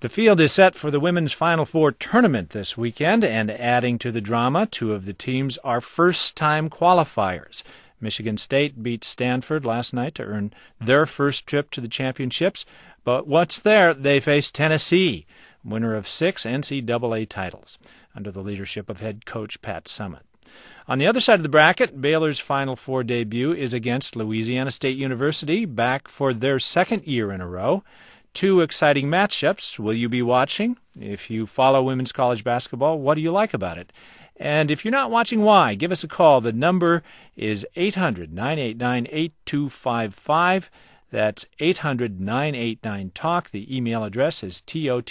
The field is set for the women's Final Four tournament this weekend, and adding to the drama, two of the teams are first-time qualifiers. Michigan State beat Stanford last night to earn their first trip to the championships, but once there, they face Tennessee, winner of 6 NCAA titles, under the leadership of head coach Pat Summitt. On the other side of the bracket, Baylor's Final Four debut is against Louisiana State University, back for their second year in a row. Two exciting matchups. Will you be watching? If you follow women's college basketball, what do you like about it? And if you're not watching, why? Give us a call. The number is 800-989-8255. That's 800-989-TALK. The email address is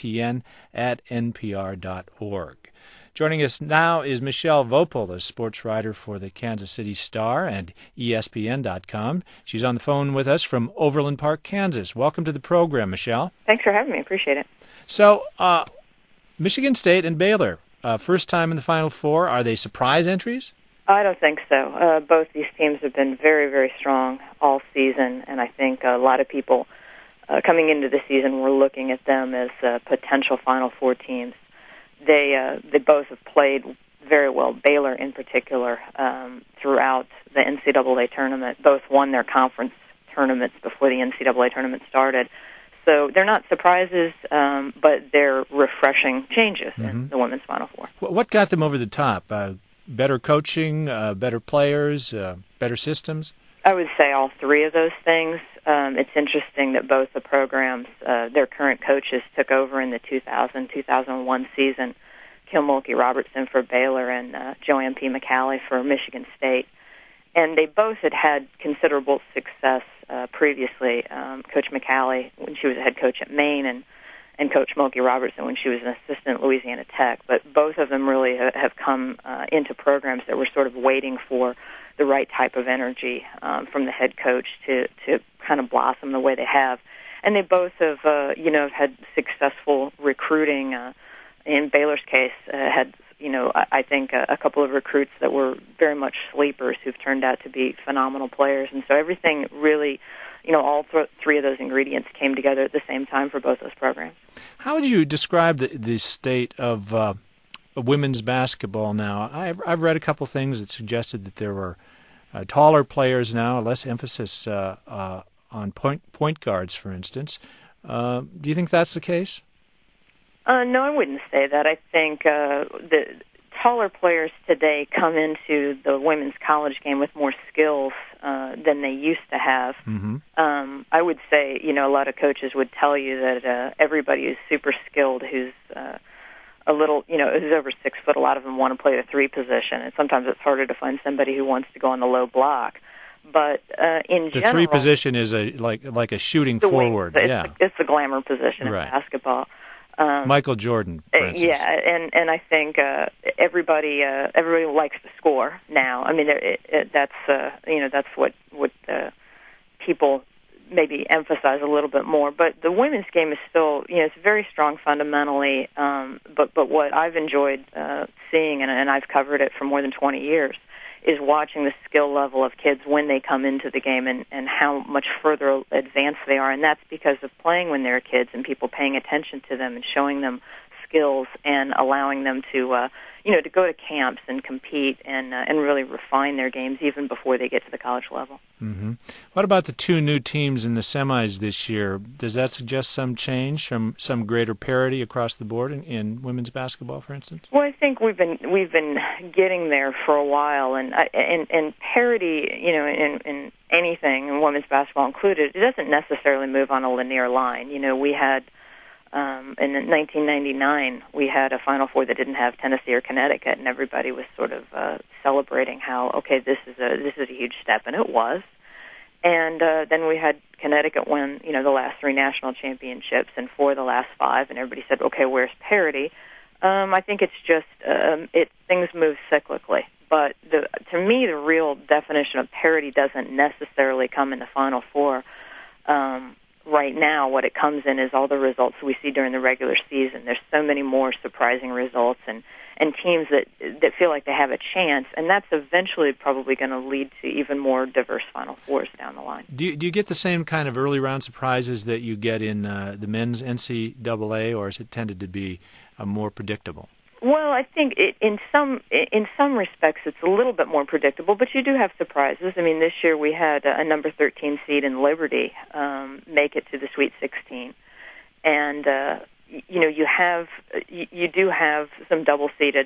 totn@npr.org. Joining us now is Michelle Vopel, a sports writer for the Kansas City Star and ESPN.com. She's on the phone with us from Overland Park, Kansas. Welcome to the program, Michelle. Thanks for having me. Appreciate it. So, Michigan State and Baylor, first time in the Final Four. Are they surprise entries? I don't think so. Both these teams have been very, very strong all season, and I think a lot of people coming into the season were looking at them as potential Final Four teams. They both have played very well, Baylor in particular, throughout the NCAA tournament. Both won their conference tournaments before the NCAA tournament started. So they're not surprises, but they're refreshing changes in the women's Final Four. What got them over the top? Better coaching, better players, better systems? I would say all three of those things. It's interesting that both the programs, their current coaches took over in the 2000-2001 season, Kim Mulkey-Robertson for Baylor and Joanne P. McCallie for Michigan State. And they both had considerable success previously. Coach McCallie, when she was a head coach at Maine, and Coach Mulkey-Robertson when she was an assistant at Louisiana Tech. But both of them really have come into programs that were sort of waiting for the right type of energy from the head coach to kind of blossom the way they have. And they both have, had successful recruiting. In Baylor's case, had, I think a couple of recruits that were very much sleepers who've turned out to be phenomenal players. And so everything really, all three of those ingredients came together at the same time for both those programs. How would you describe the state of women's basketball now? I've read a couple things that suggested that there were taller players now, less emphasis on point guards, for instance. Do you think that's the case? No, I wouldn't say that. I think the taller players today come into the women's college game with more skills than they used to have. I would say, a lot of coaches would tell you that everybody who's super skilled, who's a little, who's over 6 foot, a lot of them want to play the 3 position, and sometimes it's harder to find somebody who wants to go on the low block. But in general, the 3 position is like a shooting forward. It's the glamour position in basketball. Michael Jordan, for instance. Yeah, and I think everybody likes to score now. I mean, that's what people maybe emphasize a little bit more. But the women's game is still, it's very strong fundamentally. But what I've enjoyed seeing, and I've covered it for more than 20 years, is watching the skill level of kids when they come into the game and how much further advanced they are. And that's because of playing when they're kids and people paying attention to them and showing them skills and allowing them to go to camps and compete and really refine their games even before they get to the college level. What about the 2 new teams in the semis this year? Does that suggest some change, some greater parity across the board in women's basketball, for instance? Well, I think we've been getting there for a while, and parity, in anything, and women's basketball included, it doesn't necessarily move on a linear line. We had. In 1999, we had a Final Four that didn't have Tennessee or Connecticut, and everybody was sort of celebrating how, this is a huge step, and it was. And then we had Connecticut win, the last 3 national championships and 4 of the last 5, and everybody said, where's parity? I think it's just things move cyclically. But to me, the real definition of parity doesn't necessarily come in the Final Four. right now what it comes in is all the results we see during the regular season. There's so many more surprising results and teams that feel like they have a chance, and that's eventually probably going to lead to even more diverse Final Fours down the line. Do you get the same kind of early round surprises that you get in the men's NCAA, or has it tended to be more predictable? Well, I think in some respects it's a little bit more predictable, but you do have surprises. I mean, this year we had a number 13 seed in Liberty make it to the Sweet 16, and you do have some double-digit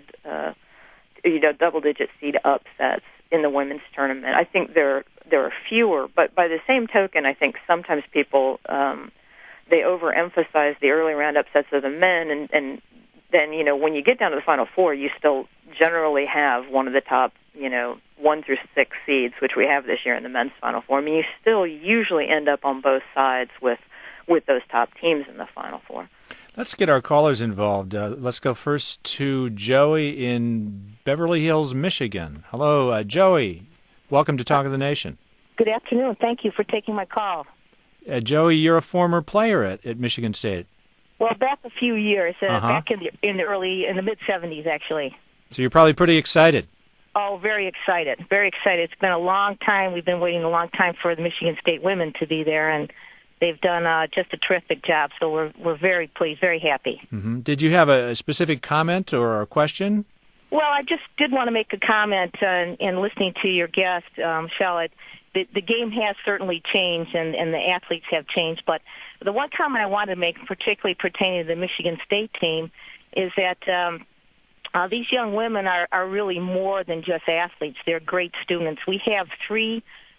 seed upsets in the women's tournament. I think there are fewer, but by the same token, I think sometimes people they overemphasize the early round upsets of the men, and then, when you get down to the Final Four, you still generally have one of the top, 1 through 6 seeds, which we have this year in the men's Final Four. I mean, you still usually end up on both sides with those top teams in the Final Four. Let's get our callers involved. Let's go first to Joey in Beverly Hills, Michigan. Hello, Joey. Welcome to Talk of the Nation. Good afternoon. Thank you for taking my call. Joey, you're a former player at Michigan State. Well, back a few years, back in the mid-'70s, actually. So you're probably pretty excited. Oh, very excited. Very excited. It's been a long time. We've been waiting a long time for the Michigan State women to be there, and they've done just a terrific job. So we're very pleased, very happy. Mm-hmm. Did you have a specific comment or a question? Well, I just did want to make a comment in listening to your guest, Charlotte. The game has certainly changed, and the athletes have changed. But the one comment I wanted to make, particularly pertaining to the Michigan State team, is that these young women are really more than just athletes. They're great students. We have 3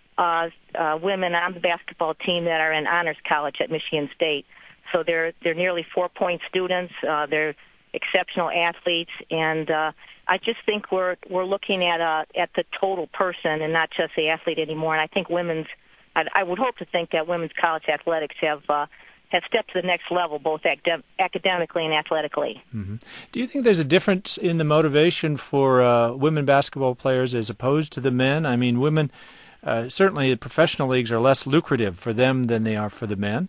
women on the basketball team that are in honors college at Michigan State. So they're nearly 4-point students. They're exceptional athletes, and I just think we're looking at the total person and not just the athlete anymore. And I think I would hope to think that women's college athletics have stepped to the next level, both academically and athletically. Mm-hmm. Do you think there's a difference in the motivation for women basketball players as opposed to the men? I mean, women, certainly the professional leagues are less lucrative for them than they are for the men.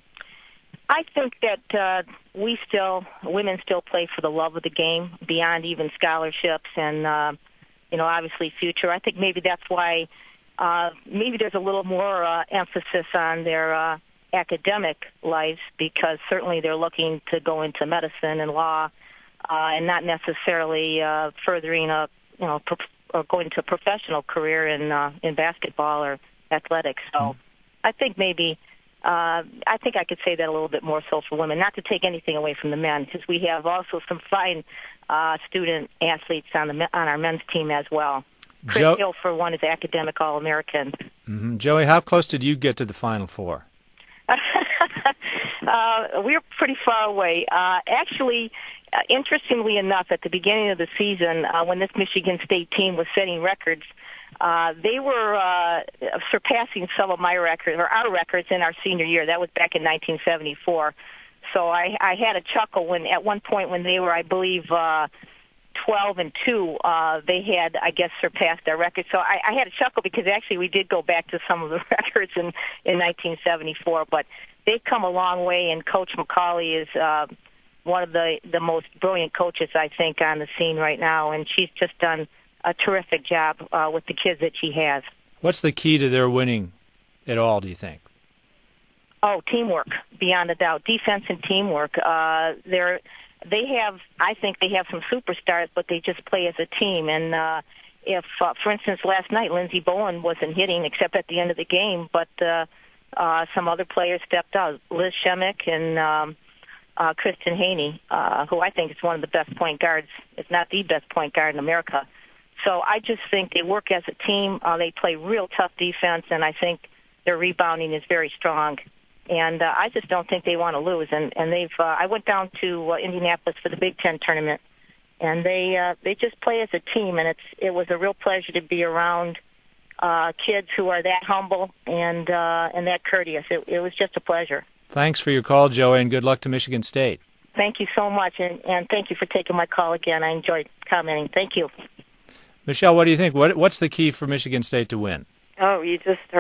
I think that women still play for the love of the game beyond even scholarships and, obviously future. I think maybe that's why maybe there's a little more emphasis on their academic lives, because certainly they're looking to go into medicine and law and not necessarily furthering or going to a professional career in basketball or athletics. So I think maybe I think I could say that a little bit more so for women, not to take anything away from the men, because we have also some fine student athletes on our men's team as well. Chris Hill, for one, is academic All-American. Mm-hmm. Joey, how close did you get to the Final Four? We're pretty far away. Actually, interestingly enough, at the beginning of the season, when this Michigan State team was setting records, they were surpassing some of my records, or our records, in our senior year. That was back in 1974. So I had a chuckle when, at one point, when they were, I believe, 12-2, they had, I guess, surpassed our record. So I had a chuckle because actually we did go back to some of the records in 1974. But they've come a long way, and Coach McCauley is one of the most brilliant coaches, I think, on the scene right now, and she's just done a terrific job with the kids that she has. What's the key to their winning at all, do you think? Oh, teamwork, beyond a doubt. Defense and teamwork. I think they have some superstars, but they just play as a team. And if, for instance, last night, Lindsey Bowen wasn't hitting except at the end of the game, but some other players stepped out. Liz Shemek and Kristen Haney, who I think is one of the best point guards, if not the best point guard in America. So I just think they work as a team. They play real tough defense, and I think their rebounding is very strong. And I just don't think they want to lose. And they've. I went down to Indianapolis for the Big Ten tournament, and they just play as a team. And it was a real pleasure to be around kids who are that humble and that courteous. It was just a pleasure. Thanks for your call, Joey, and good luck to Michigan State. Thank you so much, and thank you for taking my call again. I enjoyed commenting. Thank you. Michelle, what do you think? What's the key for Michigan State to win? Oh, you just heard it.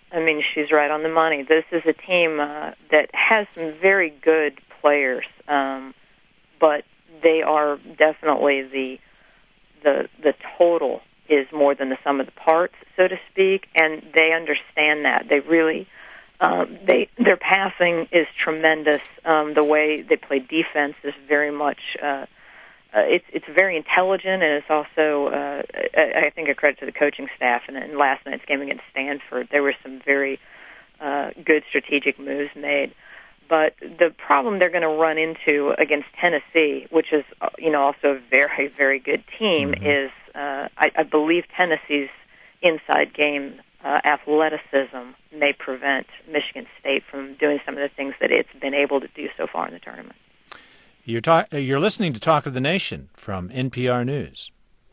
I mean, she's right on the money. This is a team that has some very good players, but they are definitely the total is more than the sum of the parts, so to speak, and they understand that. They really their passing is tremendous. The way they play defense is very much it's very intelligent, and it's also I think a credit to the coaching staff. And in last night's game against Stanford, there were some very good strategic moves made. But the problem they're going to run into against Tennessee, which is also a very, very good team, is I believe Tennessee's inside game athleticism may prevent Michigan State from doing some of the things that it's been able to do so far in the tournament. You're listening to Talk of the Nation from NPR News.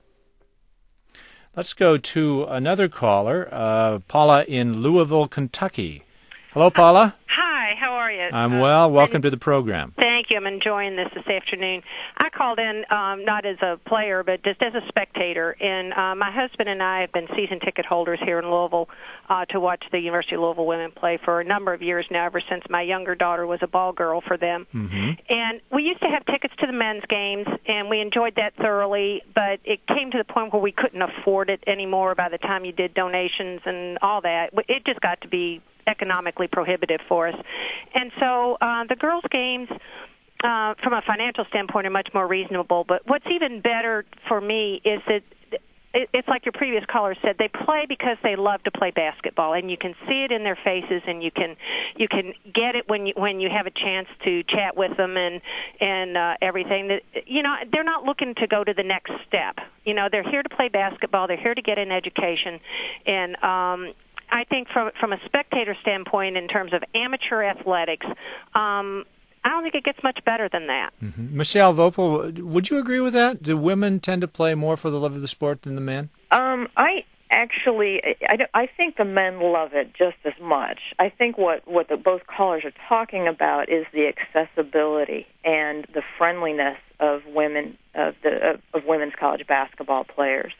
Let's go to another caller, Paula in Louisville, Kentucky. Hello, Paula. Hi, how are you? I'm well. Welcome to the program. Thank you. I'm enjoying this afternoon. I called in not as a player, but just as a spectator. And my husband and I have been season ticket holders here in Louisville to watch the University of Louisville women play for a number of years now, ever since my younger daughter was a ball girl for them. Mm-hmm. And we used to have tickets to the men's games, and we enjoyed that thoroughly, but it came to the point where we couldn't afford it anymore by the time you did donations and all that. It just got to be economically prohibitive for us. And so the girls' games, from a financial standpoint, are much more reasonable. But what's even better for me is that it's like your previous caller said, they play because they love to play basketball, and you can see it in their faces, and you can get it when you have a chance to chat with them and everything. That they're not looking to go to the next step. They're here to play basketball. They're here to get an education, and I think from a spectator standpoint, in terms of amateur athletics, I don't think it gets much better than that. Mm-hmm. Michelle Vopel, would you agree with that? Do women tend to play more for the love of the sport than the men? I think the men love it just as much. I think what both callers are talking about is the accessibility and the friendliness of women of women's college basketball players.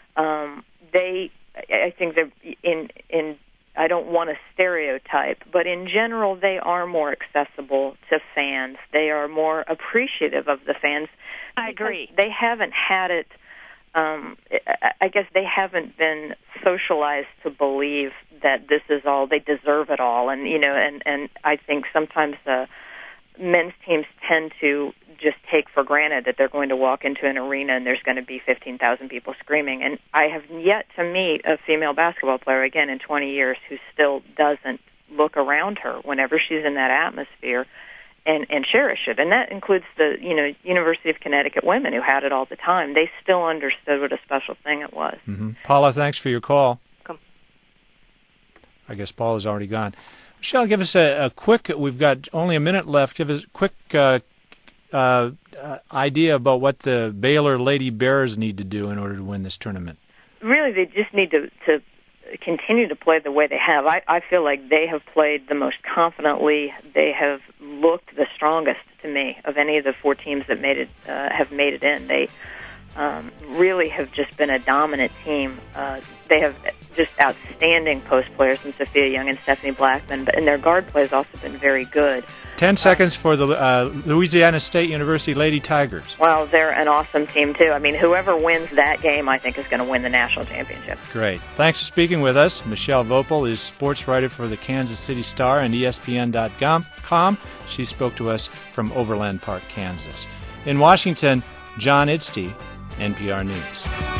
I think they're in I don't want to stereotype, but in general, they are more accessible to fans. They are more appreciative of the fans. I agree. They haven't had it. I guess they haven't been socialized to believe that this is all, they deserve it all. And I think sometimes men's teams tend to just take for granted that they're going to walk into an arena and there's going to be 15,000 people screaming. And I have yet to meet a female basketball player, again, in 20 years, who still doesn't look around her whenever she's in that atmosphere and cherish it. And that includes the University of Connecticut women who had it all the time. They still understood what a special thing it was. Mm-hmm. Paula, thanks for your call. Welcome. I guess Paula's already gone. Michelle, give us a quick, we've got only a minute left, give us a quick idea about what the Baylor Lady Bears need to do in order to win this tournament. Really, they just need to continue to play the way they have. I feel like they have played the most confidently. They have looked the strongest to me of any of the four teams that have made it in. They really have just been a dominant team. They have just outstanding post players in Sophia Young and Stephanie Blackman, and their guard play has also been very good. 10 seconds for the Louisiana State University Lady Tigers. Well, they're an awesome team, too. I mean, whoever wins that game, I think, is going to win the national championship. Great. Thanks for speaking with us. Michelle Vopel is sports writer for the Kansas City Star and ESPN.com. She spoke to us from Overland Park, Kansas. In Washington, John Idsty, NPR News.